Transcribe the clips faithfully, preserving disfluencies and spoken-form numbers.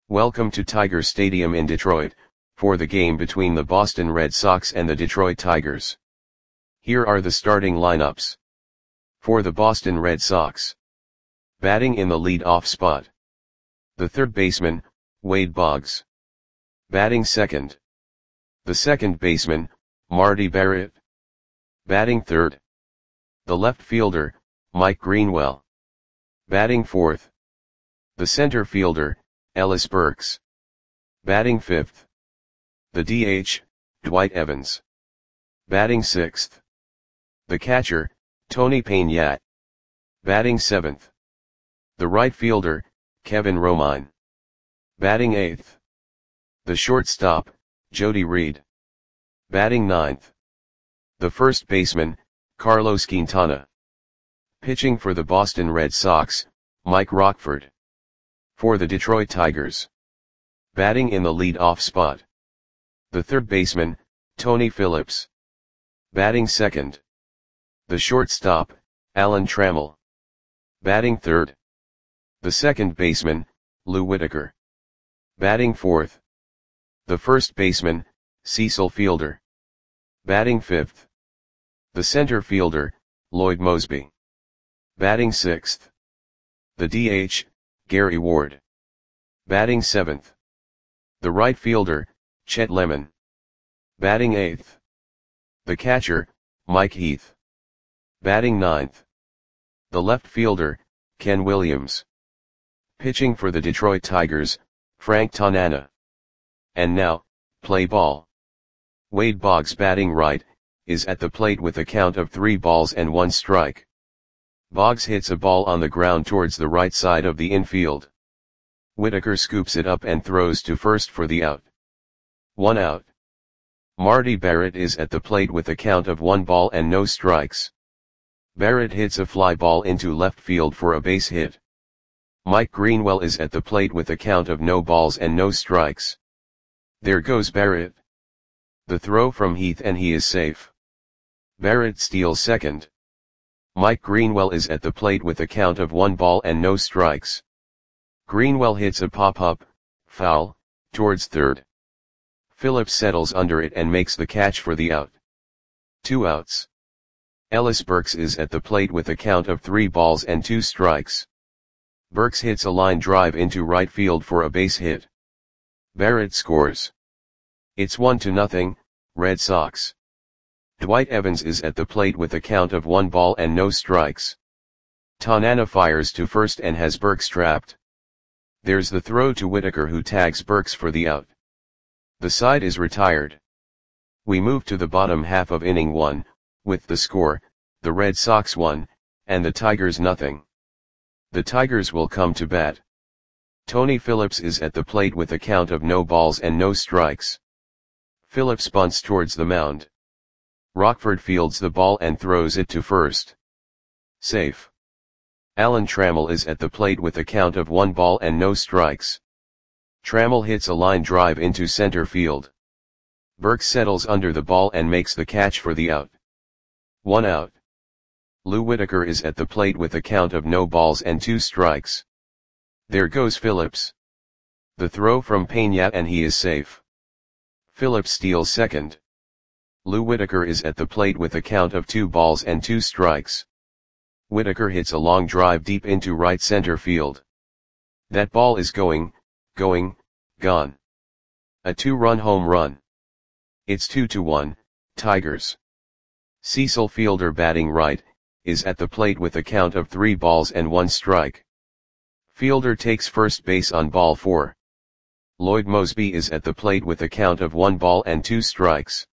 Welcome to Tiger Stadium in Detroit, for the game between the Boston Red Sox and the Detroit Tigers. Here are the starting lineups. For the Boston Red Sox. Batting in the lead-off spot. The third baseman, Wade Boggs. Batting second. The second baseman, Marty Barrett. Batting third. The left fielder, Mike Greenwell. Batting fourth. The center fielder, Ellis Burks. Batting fifth. The D H, Dwight Evans. Batting sixth. The catcher, Tony Peña. Batting seventh. The right fielder, Kevin Romine. Batting eighth. The shortstop, Jody Reed. Batting ninth. The first baseman, Carlos Quintana. Pitching for the Boston Red Sox, Mike Rockford. For the Detroit Tigers. Batting in the lead-off spot. The third baseman, Tony Phillips. Batting second. The shortstop, Alan Trammell. Batting third. The second baseman, Lou Whitaker. Batting fourth. The first baseman, Cecil Fielder. Batting fifth. The center fielder, Lloyd Moseby. Batting sixth. The D H, Gary Ward. Batting seventh. The right fielder, Chet Lemon. Batting eighth. The catcher, Mike Heath. Batting ninth. The left fielder, Ken Williams. Pitching for the Detroit Tigers, Frank Tanana. And now, play ball. Wade Boggs batting right, is at the plate with a count of three balls and one strike. Boggs hits a ball on the ground towards the right side of the infield. Whitaker scoops it up and throws to first for the out. One out. Marty Barrett is at the plate with a count of one ball and no strikes. Barrett hits a fly ball into left field for a base hit. Mike Greenwell is at the plate with a count of no balls and no strikes. There goes Barrett. The throw from Heath and he is safe. Barrett steals second. Mike Greenwell is at the plate with a count of one ball and no strikes. Greenwell hits a pop-up, foul, towards third. Phillips settles under it and makes the catch for the out. Two outs. Ellis Burks is at the plate with a count of three balls and two strikes. Burks hits a line drive into right field for a base hit. Barrett scores. It's one to nothing, Red Sox. Dwight Evans is at the plate with a count of one ball and no strikes. Tanana fires to first and has Burks trapped. There's the throw to Whitaker who tags Burks for the out. The side is retired. We move to the bottom half of inning one, with the score, the Red Sox one, and the Tigers nothing. The Tigers will come to bat. Tony Phillips is at the plate with a count of no balls and no strikes. Phillips bunts towards the mound. Rockford fields the ball and throws it to first. Safe. Alan Trammell is at the plate with a count of one ball and no strikes. Trammell hits a line drive into center field. Burks settles under the ball and makes the catch for the out. One out. Lou Whitaker is at the plate with a count of no balls and two strikes. There goes Phillips. The throw from Peña and he is safe. Phillips steals second. Lou Whitaker is at the plate with a count of two balls and two strikes. Whitaker hits a long drive deep into right center field. That ball is going, going, gone. A two-run home run. It's two to one, Tigers. Cecil Fielder batting right, is at the plate with a count of three balls and one strike. Fielder takes first base on ball four. Lloyd Moseby is at the plate with a count of one ball and two strikes.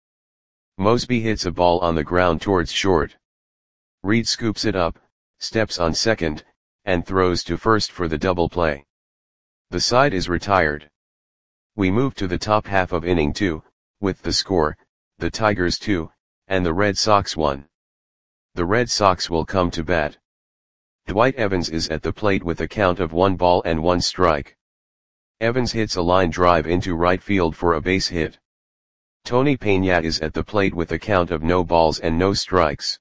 Moseby hits a ball on the ground towards short. Reed scoops it up, steps on second, and throws to first for the double play. The side is retired. We move to the top half of inning two, with the score, the Tigers two, and the Red Sox one. The Red Sox will come to bat. Dwight Evans is at the plate with a count of one ball and one strike. Evans hits a line drive into right field for a base hit. Tony Peña is at the plate with a count of no balls and no strikes.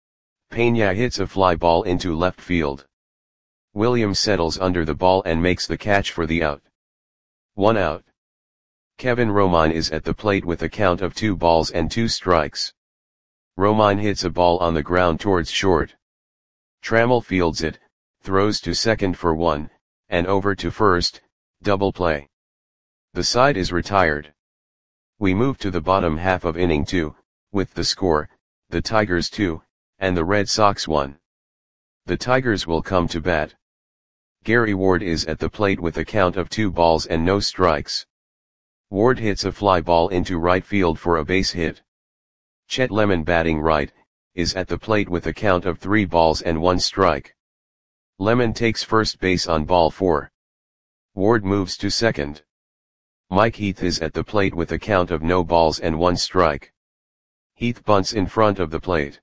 Peña hits a fly ball into left field. Williams settles under the ball and makes the catch for the out. One out. Kevin Romine is at the plate with a count of two balls and two strikes. Romine hits a ball on the ground towards short. Trammell fields it, throws to second for one, and over to first, double play. The side is retired. We move to the bottom half of inning two, with the score, the Tigers two, and the Red Sox one. The Tigers will come to bat. Gary Ward is at the plate with a count of two balls and no strikes. Ward hits a fly ball into right field for a base hit. Chet Lemon, batting right, is at the plate with a count of three balls and one strike. Lemon takes first base on ball four. Ward moves to second. Mike Heath is at the plate with a count of no balls and one strike. Heath bunts in front of the plate.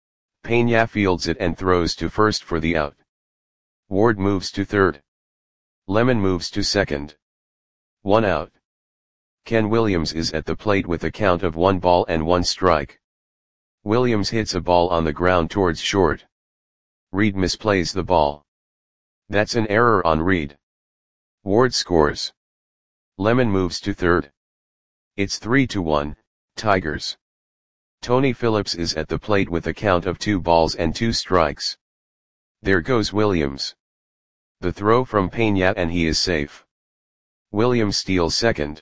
Peña fields it and throws to first for the out. Ward moves to third. Lemon moves to second. One out. Ken Williams is at the plate with a count of one ball and one strike. Williams hits a ball on the ground towards short. Reed misplays the ball. That's an error on Reed. Ward scores. Lemon moves to third. It's three to one, Tigers. Tony Phillips is at the plate with a count of two balls and two strikes. There goes Williams. The throw from Peña and he is safe. Williams steals second.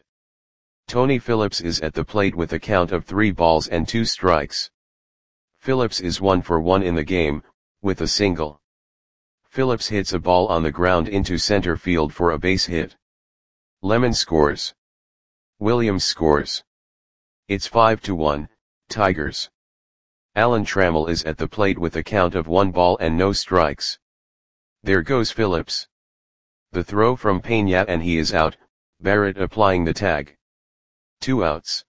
Tony Phillips is at the plate with a count of three balls and two strikes. Phillips is one for one in the game, with a single. Phillips hits a ball on the ground into center field for a base hit. Lemon scores. Williams scores. It's five to one, Tigers. Alan Trammell is at the plate with a count of one ball and no strikes. There goes Phillips. The throw from Peña and he is out, Barrett applying the tag. Two outs.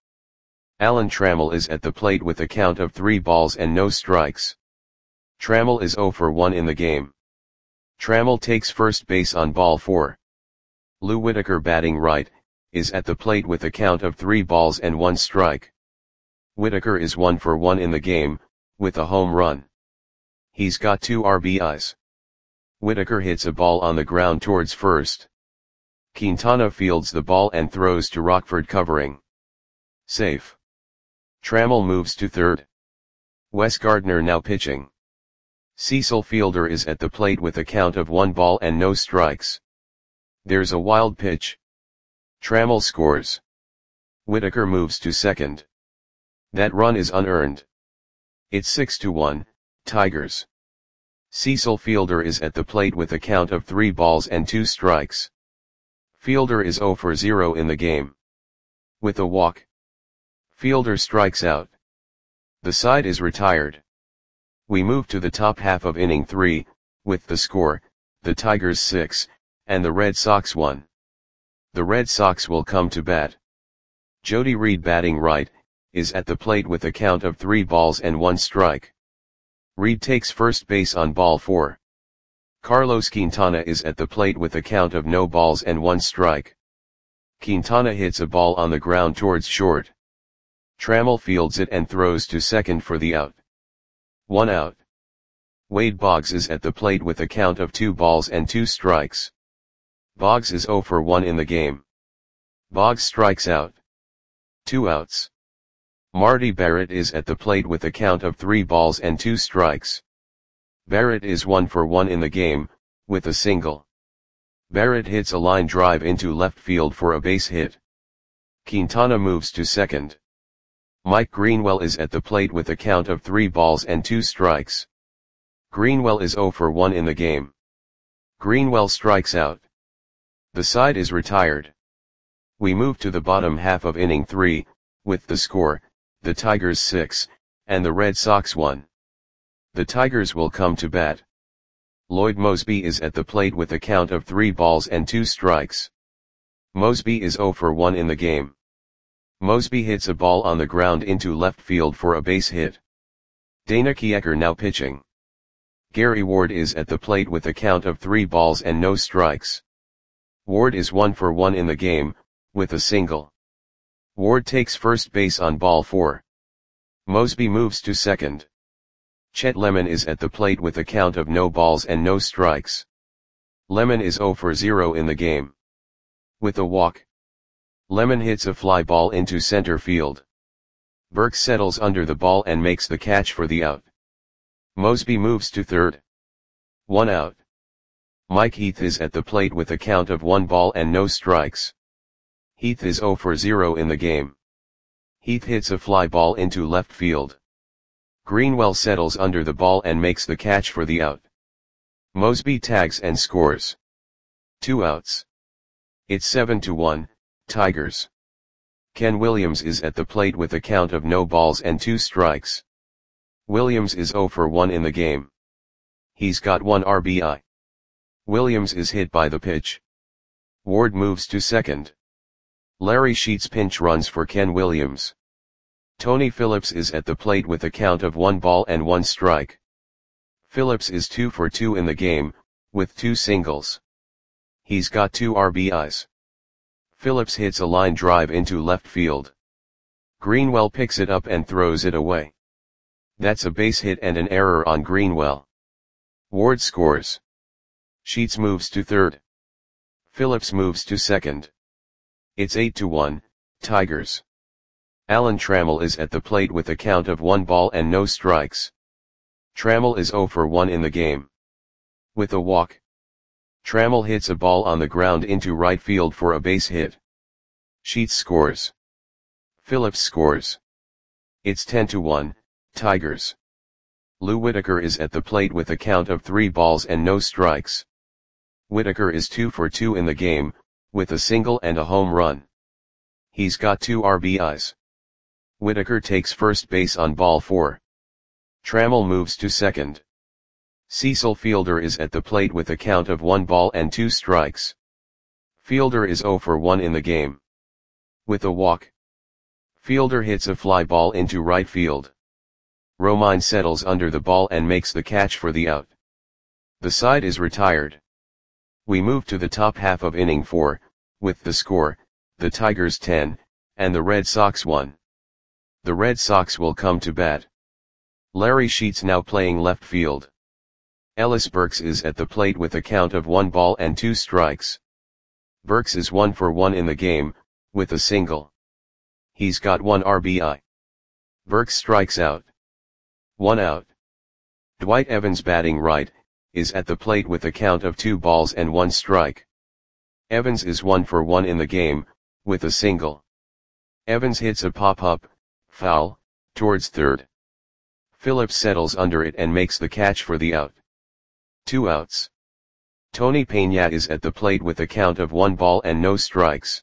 Alan Trammell is at the plate with a count of three balls and no strikes. Trammell is zero for one in the game. Trammell takes first base on ball four. Lou Whitaker, batting right, is at the plate with a count of three balls and one strike. Whitaker is one for one in the game, with a home run. He's got two R B Is. Whitaker hits a ball on the ground towards first. Quintana fields the ball and throws to Rockford, covering. Safe. Trammell moves to third. Wes Gardner now pitching. Cecil Fielder is at the plate with a count of one ball and no strikes. There's a wild pitch. Trammell scores. Whitaker moves to second. That run is unearned. It's six to one, Tigers. Cecil Fielder is at the plate with a count of three balls and two strikes. Fielder is zero for zero in the game. With a walk. Fielder strikes out. The side is retired. We move to the top half of inning three, with the score, the Tigers six, and the Red Sox one. The Red Sox will come to bat. Jody Reed, batting right, is at the plate with a count of three balls and one strike. Reed takes first base on ball four. Carlos Quintana is at the plate with a count of no balls and one strike. Quintana hits a ball on the ground towards short. Trammell fields it and throws to second for the out. One out. Wade Boggs is at the plate with a count of two balls and two strikes. Boggs is zero for one in the game. Boggs strikes out. Two outs. Marty Barrett is at the plate with a count of three balls and two strikes. Barrett is one for one in the game, with a single. Barrett hits a line drive into left field for a base hit. Quintana moves to second. Mike Greenwell is at the plate with a count of three balls and two strikes. Greenwell is zero for one in the game. Greenwell strikes out. The side is retired. We move to the bottom half of inning three, with the score, the Tigers six, and the Red Sox one. The Tigers will come to bat. Lloyd Moseby is at the plate with a count of three balls and two strikes. Moseby is zero for one in the game. Moseby hits a ball on the ground into left field for a base hit. Dana Kiecker now pitching. Gary Ward is at the plate with a count of three balls and no strikes. Ward is one for one in the game, with a single. Ward takes first base on ball four. Moseby moves to second. Chet Lemon is at the plate with a count of no balls and no strikes. Lemon is zero for zero in the game. With a walk, Lemon hits a fly ball into center field. Burks settles under the ball and makes the catch for the out. Mosby moves to third. One out. Mike Heath is at the plate with a count of one ball and no strikes. Heath is zero for zero in the game. Heath hits a fly ball into left field. Greenwell settles under the ball and makes the catch for the out. Mosby tags and scores. Two outs. It's seven to one, Tigers. Ken Williams is at the plate with a count of no balls and two strikes. Williams is zero for one in the game. He's got one R B I. Williams is hit by the pitch. Ward moves to second. Larry Sheets pinch runs for Ken Williams. Tony Phillips is at the plate with a count of one ball and one strike. Phillips is two for two in the game, with two singles. He's got two R B Is. Phillips hits a line drive into left field. Greenwell picks it up and throws it away. That's a base hit and an error on Greenwell. Ward scores. Sheets moves to third. Phillips moves to second. It's eight to one, Tigers. Alan Trammell is at the plate with a count of one ball and no strikes. Trammell is zero for one in the game. With a walk. Trammell hits a ball on the ground into right field for a base hit. Sheets scores. Phillips scores. It's ten to one, Tigers. Lou Whitaker is at the plate with a count of three balls and no strikes. Whitaker is two for two in the game, with a single and a home run. He's got two R B Is. Whitaker takes first base on ball four. Trammell moves to second. Cecil Fielder is at the plate with a count of one ball and two strikes. Fielder is zero for one in the game. With a walk. Fielder hits a fly ball into right field. Romine settles under the ball and makes the catch for the out. The side is retired. We move to the top half of inning four, with the score, the Tigers ten, and the Red Sox one. The Red Sox will come to bat. Larry Sheets now playing left field. Ellis Burks is at the plate with a count of one ball and two strikes. Burks is one for one in the game, with a single. He's got one R B I. Burks strikes out. One out. Dwight Evans batting right, is at the plate with a count of two balls and one strike. Evans is one for one in the game, with a single. Evans hits a pop-up, foul, towards third. Phillips settles under it and makes the catch for the out. Two outs. Tony Peña is at the plate with a count of one ball and no strikes.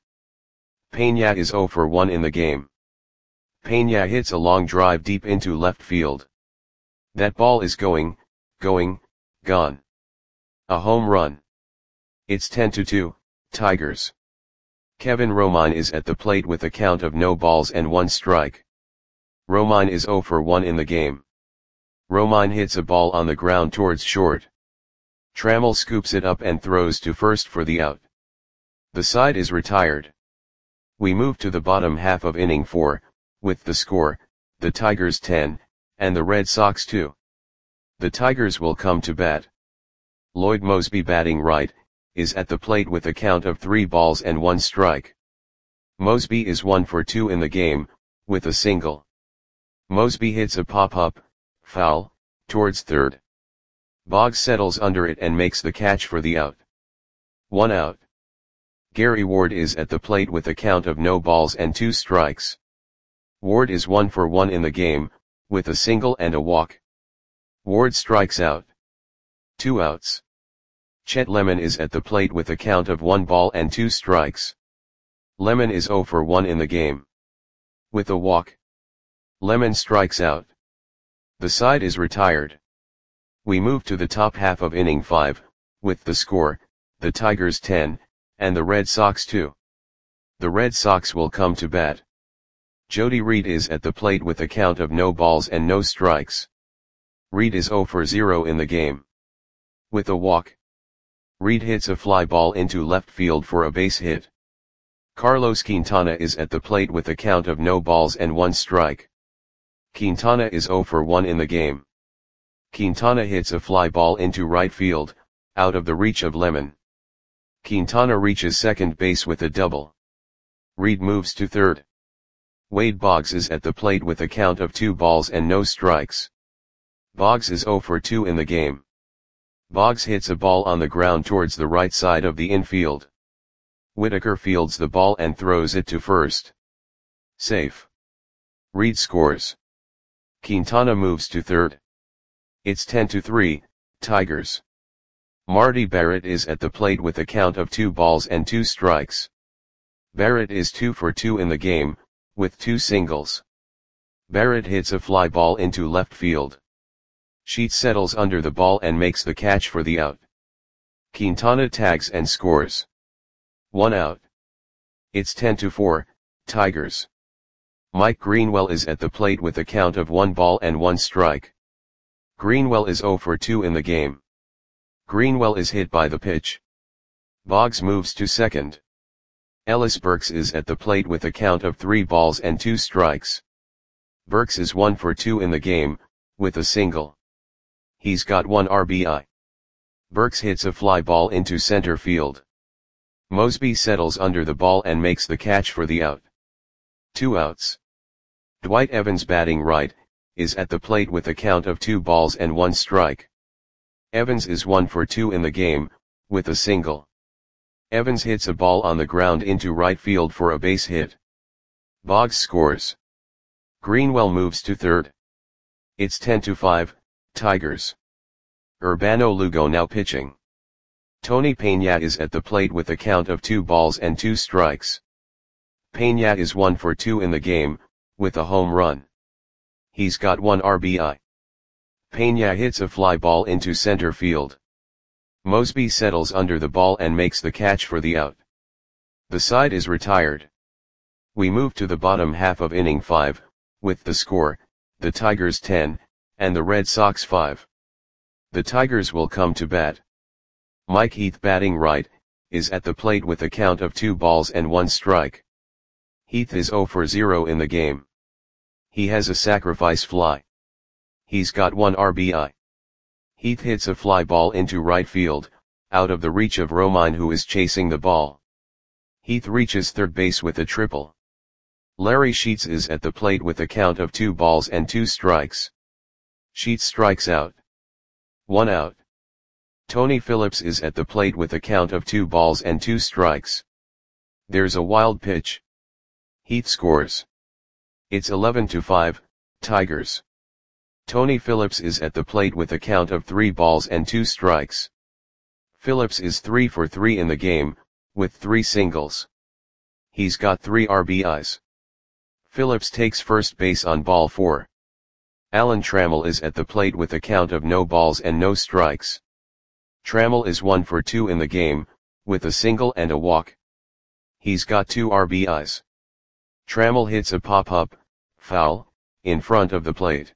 Peña is zero for one in the game. Peña hits a long drive deep into left field. That ball is going, going, gone. A home run. It's ten to two, Tigers. Kevin Romine is at the plate with a count of no balls and one strike. Romine is zero for one in the game. Romine hits a ball on the ground towards short. Trammell scoops it up and throws to first for the out. The side is retired. We move to the bottom half of inning four, with the score, the Tigers ten, and the Red Sox two. The Tigers will come to bat. Lloyd Mosby batting right, is at the plate with a count of three balls and one strike. Mosby is one for two in the game, with a single. Mosby hits a pop-up, foul, towards third. Boggs settles under it and makes the catch for the out. One out. Gary Ward is at the plate with a count of no balls and two strikes. Ward is one for one in the game, with a single and a walk. Ward strikes out. Two outs. Chet Lemon is at the plate with a count of one ball and two strikes. Lemon is zero for one in the game. With a walk. Lemon strikes out. The side is retired. We move to the top half of inning five, with the score, the Tigers ten, and the Red Sox two. The Red Sox will come to bat. Jody Reed is at the plate with a count of no balls and no strikes. Reed is zero for zero in the game. With a walk. Reed hits a fly ball into left field for a base hit. Carlos Quintana is at the plate with a count of no balls and one strike. Quintana is zero for one in the game. Quintana hits a fly ball into right field, out of the reach of Lemon. Quintana reaches second base with a double. Reed moves to third. Wade Boggs is at the plate with a count of two balls and no strikes. Boggs is zero for two in the game. Boggs hits a ball on the ground towards the right side of the infield. Whitaker fields the ball and throws it to first. Safe. Reed scores. Quintana moves to third. It's ten to three, Tigers. Marty Barrett is at the plate with a count of two balls and two strikes. Barrett is two for two in the game, with two singles. Barrett hits a fly ball into left field. Sheets settles under the ball and makes the catch for the out. Quintana tags and scores. One out. It's ten to four, Tigers. Mike Greenwell is at the plate with a count of one ball and one strike. Greenwell is zero for two in the game. Greenwell is hit by the pitch. Boggs moves to second. Ellis Burks is at the plate with a count of three balls and two strikes. Burks is one for two in the game, with a single. He's got one R B I. Burks hits a fly ball into center field. Mosby settles under the ball and makes the catch for the out. Two outs. Dwight Evans, batting right, is at the plate with a count of two balls and one strike. Evans is one for two in the game, with a single. Evans hits a ball on the ground into right field for a base hit. Boggs scores. Greenwell moves to third. It's ten to five, Tigers. Urbano Lugo now pitching. Tony Peña is at the plate with a count of two balls and two strikes. Peña is one for two in the game, with a home run. He's got one R B I. Peña hits a fly ball into center field. Mosby settles under the ball and makes the catch for the out. The side is retired. We move to the bottom half of inning five, with the score, the Tigers ten, and the Red Sox five. The Tigers will come to bat. Mike Heath, batting right, is at the plate with a count of two balls and one strike. Heath is zero for zero in the game. He has a sacrifice fly. He's got one R B I. Heath hits a fly ball into right field, out of the reach of Romine, who is chasing the ball. Heath reaches third base with a triple. Larry Sheets is at the plate with a count of two balls and two strikes. Sheets strikes out. One out. Tony Phillips is at the plate with a count of two balls and two strikes. There's a wild pitch. Heath scores. It's eleven to five, Tigers. Tony Phillips is at the plate with a count of three balls and two strikes. Phillips is three for three in the game, with three singles. He's got three R B Is. Phillips takes first base on ball four. Alan Trammell is at the plate with a count of no balls and no strikes. Trammell is one for two in the game, with a single and a walk. He's got two R B Is. Trammell hits a pop-up, foul, in front of the plate.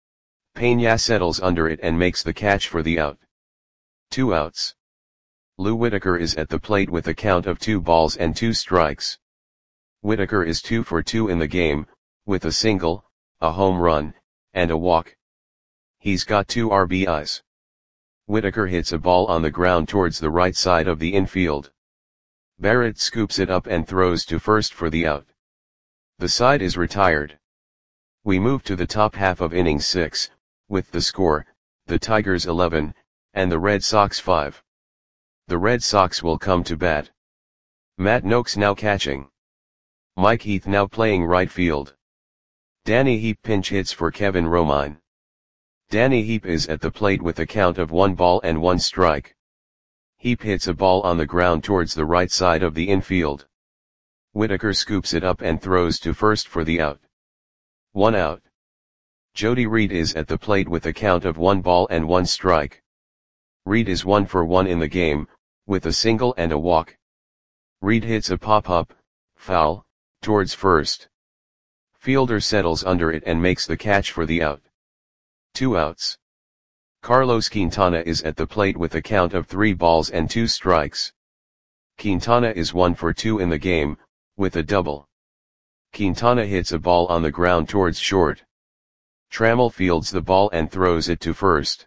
Peña settles under it and makes the catch for the out. Two outs. Lou Whitaker is at the plate with a count of two balls and two strikes. Whitaker is two for two in the game, with a single, a home run, and a walk. He's got two R B Is. Whitaker hits a ball on the ground towards the right side of the infield. Barrett scoops it up and throws to first for the out. The side is retired. We move to the top half of inning six, with the score, the Tigers eleven, and the Red Sox five. The Red Sox will come to bat. Matt Noakes now catching. Mike Heath now playing right field. Danny Heap pinch hits for Kevin Romine. Danny Heap is at the plate with a count of one ball and one strike. Heap hits a ball on the ground towards the right side of the infield. Whitaker scoops it up and throws to first for the out. One out. Jody Reed is at the plate with a count of one ball and one strike. Reed is one for one in the game, with a single and a walk. Reed hits a pop-up, foul, towards first. Fielder settles under it and makes the catch for the out. Two outs. Carlos Quintana is at the plate with a count of three balls and two strikes. Quintana is one for two in the game, with a double. Quintana hits a ball on the ground towards short. Trammell fields the ball and throws it to first.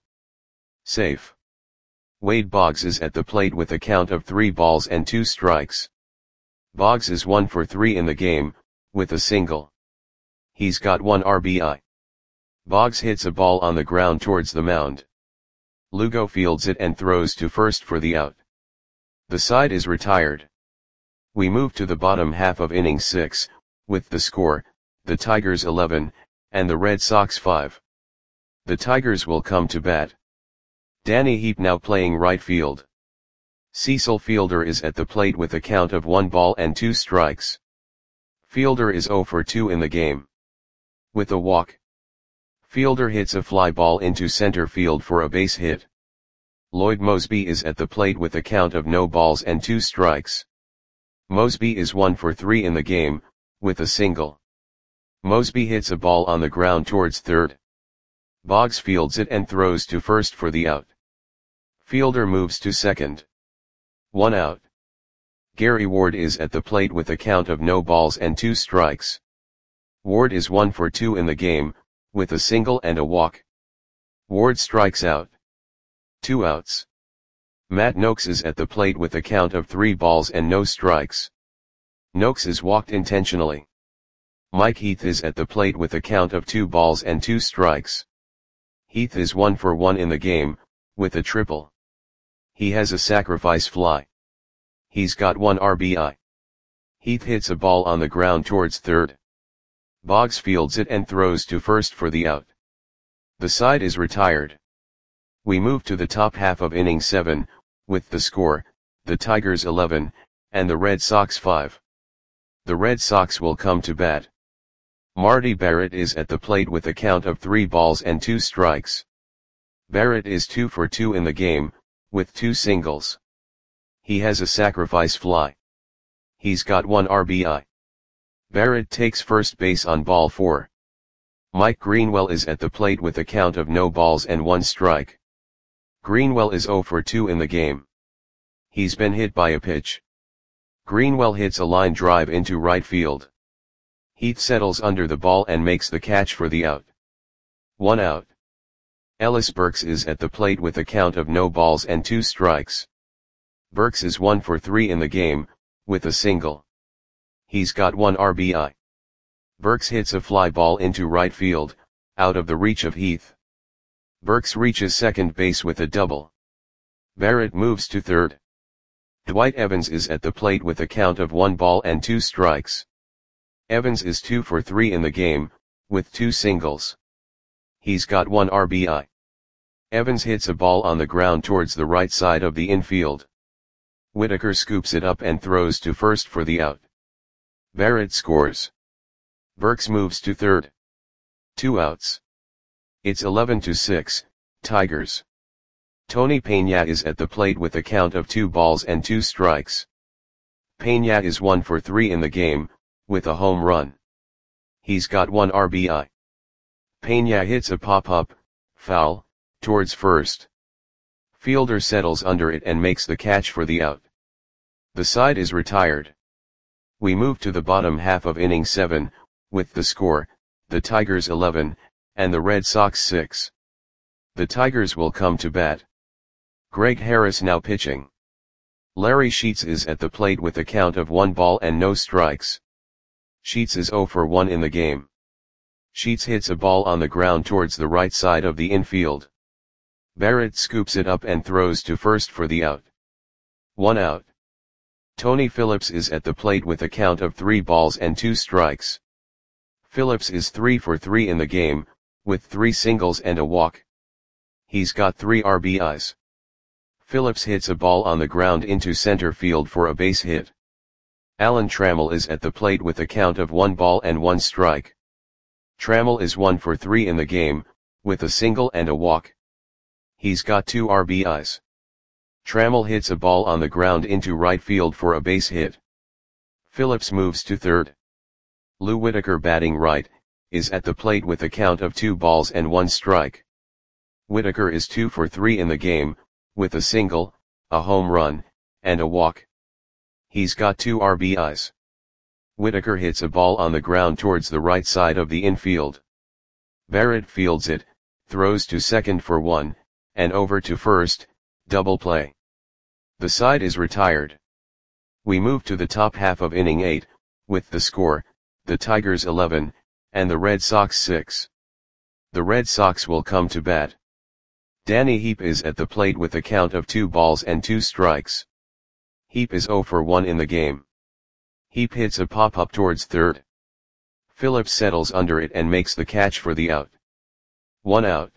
Safe. Wade Boggs is at the plate with a count of three balls and two strikes. Boggs is one for three in the game, with a single. He's got one R B I. Boggs hits a ball on the ground towards the mound. Lugo fields it and throws to first for the out. The side is retired. We move to the bottom half of inning six, with the score, the Tigers eleven, and the Red Sox five. The Tigers will come to bat. Danny Heap now playing right field. Cecil Fielder is at the plate with a count of one ball and two strikes. Fielder is zero for two in the game. With a walk. Fielder hits a fly ball into center field for a base hit. Lloyd Moseby is at the plate with a count of no balls and two strikes. Moseby is one for three in the game, with a single. Moseby hits a ball on the ground towards third. Boggs fields it and throws to first for the out. Fielder moves to second. One out. Gary Ward is at the plate with a count of no balls and two strikes. Ward is one for two in the game, with a single and a walk. Ward strikes out. Two outs. Matt Noakes is at the plate with a count of three balls and no strikes. Noakes is walked intentionally. Mike Heath is at the plate with a count of two balls and two strikes. Heath is one for one in the game, with a triple. He has a sacrifice fly. He's got one R B I. Heath hits a ball on the ground towards third. Boggs fields it and throws to first for the out. The side is retired. We move to the top half of inning seven, with the score, the Tigers eleven, and the Red Sox five. The Red Sox will come to bat. Marty Barrett is at the plate with a count of three balls and two strikes. Barrett is two for two in the game, with two singles. He has a sacrifice fly. He's got one R B I. Barrett takes first base on ball four. Mike Greenwell is at the plate with a count of no balls and one strike. Greenwell is zero for two in the game. He's been hit by a pitch. Greenwell hits a line drive into right field. Heath settles under the ball and makes the catch for the out. One out. Ellis Burks is at the plate with a count of no balls and two strikes. Burks is one for three in the game, with a single. He's got one R B I. Burks hits a fly ball into right field, out of the reach of Heath. Burks reaches second base with a double. Barrett moves to third. Dwight Evans is at the plate with a count of one ball and two strikes. Evans is two for three in the game, with two singles. He's got one R B I. Evans hits a ball on the ground towards the right side of the infield. Whitaker scoops it up and throws to first for the out. Barrett scores. Burks moves to third. Two outs. It's eleven to six, Tigers. Tony Peña is at the plate with a count of two balls and two strikes. Peña is one for three in the game, with a home run. He's got one R B I. Peña hits a pop-up, foul, towards first. Fielder settles under it and makes the catch for the out. The side is retired. We move to the bottom half of inning seven, with the score, the Tigers eleven, and the Red Sox six. The Tigers will come to bat. Greg Harris now pitching. Larry Sheets is at the plate with a count of one ball and no strikes. Sheets is zero for one in the game. Sheets hits a ball on the ground towards the right side of the infield. Barrett scoops it up and throws to first for the out. One out. Tony Phillips is at the plate with a count of three balls and two strikes. Phillips is three for three in the game, with three singles and a walk. He's got three R B Is. Phillips hits a ball on the ground into center field for a base hit. Alan Trammell is at the plate with a count of one ball and one strike. Trammell is one for three in the game, with a single and a walk. He's got two R B Is. Trammell hits a ball on the ground into right field for a base hit. Phillips moves to third. Lou Whitaker, batting right, is at the plate with a count of two balls and one strike. Whitaker is two for three in the game, with a single, a home run, and a walk. He's got two R B Is. Whitaker hits a ball on the ground towards the right side of the infield. Barrett fields it, throws to second for one, and over to first, double play. The side is retired. We move to the top half of inning eight, with the score, the Tigers eleven, and the Red Sox six. The Red Sox will come to bat. Danny Heep is at the plate with a count of two balls and two strikes. Heep is oh for one in the game. Heep hits a pop-up towards third. Phillips settles under it and makes the catch for the out. One out.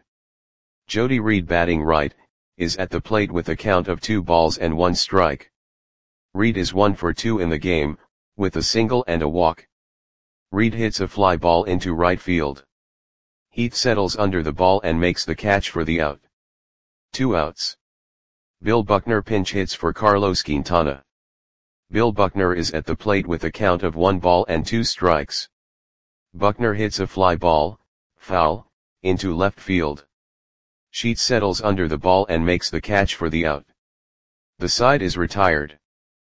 Jody Reed, batting right, is at the plate with a count of two balls and one strike. Reed is one for two in the game, with a single and a walk. Reed hits a fly ball into right field. Heath settles under the ball and makes the catch for the out. Two outs. Bill Buckner pinch hits for Carlos Quintana. Bill Buckner is at the plate with a count of one ball and two strikes. Buckner hits a fly ball, foul, into left field. Sheets settles under the ball and makes the catch for the out. The side is retired.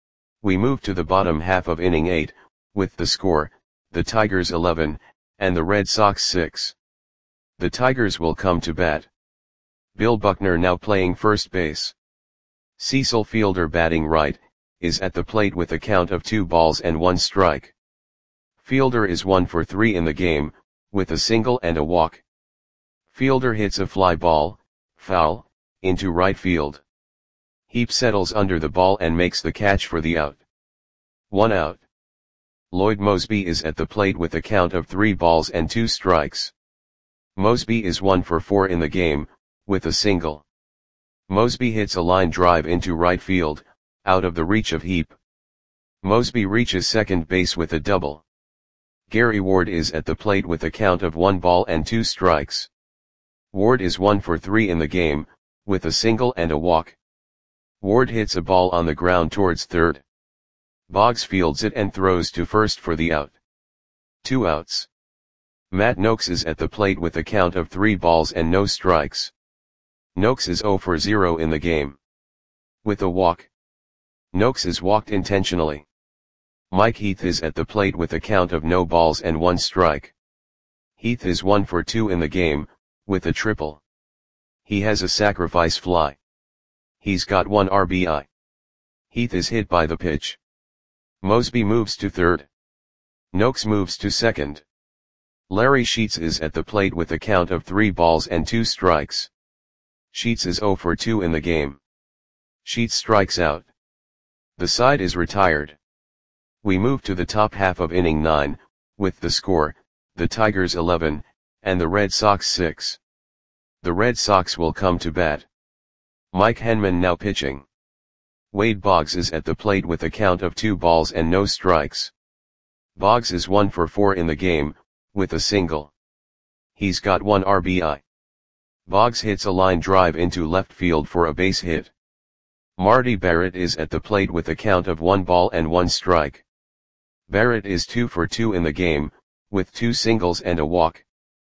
We move to the bottom half of inning eight, with the score, the Tigers eleven, and the Red Sox six. The Tigers will come to bat. Bill Buckner, now playing first base. Cecil Fielder, batting right, is at the plate with a count of two balls and one strike. Fielder is one for three in the game, with a single and a walk. Fielder hits a fly ball, foul, into right field. Heep settles under the ball and makes the catch for the out. One out. Lloyd Moseby is at the plate with a count of three balls and two strikes. Moseby is one for four in the game, with a single. Moseby hits a line drive into right field, out of the reach of Heep. Moseby reaches second base with a double. Gary Ward is at the plate with a count of one ball and two strikes. Ward is one for three in the game, with a single and a walk. Ward hits a ball on the ground towards third. Boggs fields it and throws to first for the out. Two outs. Matt Noakes is at the plate with a count of three balls and no strikes. Noakes is oh for zero in the game. With a walk. Noakes is walked intentionally. Mike Heath is at the plate with a count of no balls and one strike. Heath is one for two in the game, with a triple. He has a sacrifice fly. He's got one R B I. Heath is hit by the pitch. Moseby moves to third. Noakes moves to second. Larry Sheets is at the plate with a count of three balls and two strikes. Sheets is oh for two in the game. Sheets strikes out. The side is retired. We move to the top half of inning nine, with the score, the Tigers eleven, and the Red Sox six. The Red Sox will come to bat. Mike Henman now pitching. Wade Boggs is at the plate with a count of two balls and no strikes. Boggs is one for four in the game, with a single. He's got one R B I. Boggs hits a line drive into left field for a base hit. Marty Barrett is at the plate with a count of one ball and one strike. Barrett is two for two in the game, with two singles and a walk.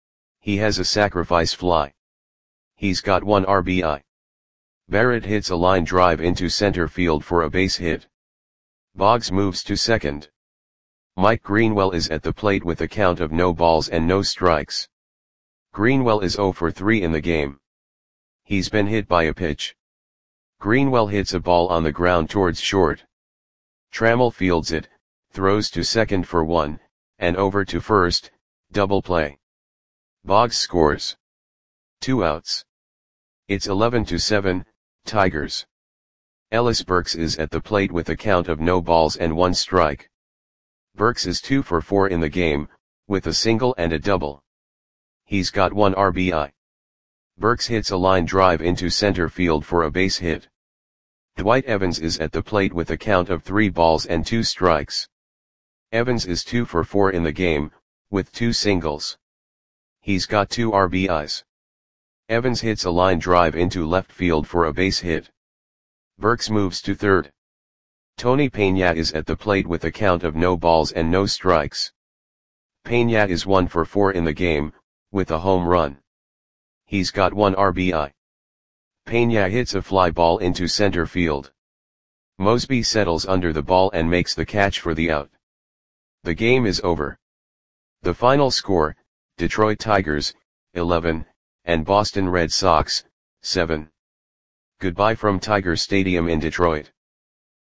He has a sacrifice fly. He's got one R B I. Barrett hits a line drive into center field for a base hit. Boggs moves to second. Mike Greenwell is at the plate with a count of no balls and no strikes. Greenwell is oh for three in the game. He's been hit by a pitch. Greenwell hits a ball on the ground towards short. Trammell fields it, throws to second for one, and over to first, double play. Boggs scores. Two outs. It's eleven to seven, Tigers. Ellis Burks is at the plate with a count of no balls and one strike. Burks is two for four in the game, with a single and a double. He's got one R B I. Burks hits a line drive into center field for a base hit. Dwight Evans is at the plate with a count of three balls and two strikes. Evans is two for four in the game, with two singles. He's got two R B Is. Evans hits a line drive into left field for a base hit. Burks moves to third. Tony Peña is at the plate with a count of no balls and no strikes. Peña is one for four in the game, with a home run. He's got one R B I. Peña hits a fly ball into center field. Moseby settles under the ball and makes the catch for the out. The game is over. The final score, Detroit Tigers, eleven, and Boston Red Sox, seven. Goodbye from Tiger Stadium in Detroit.